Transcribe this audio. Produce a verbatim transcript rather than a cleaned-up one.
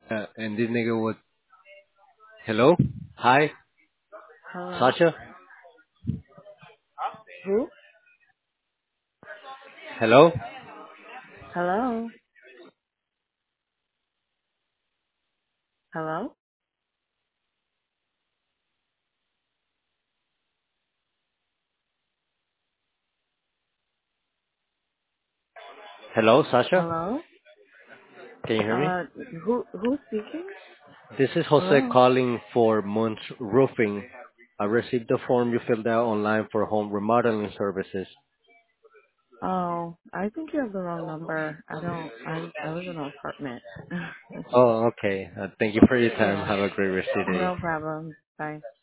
Uh, and this nigga would, hello? Hi? Hello? Sasha? Who? Hello? Hello? Hello? Hello, Sasha? Hello? Can you hear me? Uh, who, who's speaking? This is Jose Hello? calling for Moon's Roofing. I received the form you filled out online for home remodeling services. Oh, I think you have the wrong number. I don't, I, I live in an apartment. Oh, okay. Uh, thank you for your time. Yeah. Have a great rest of your day. No problem. Bye.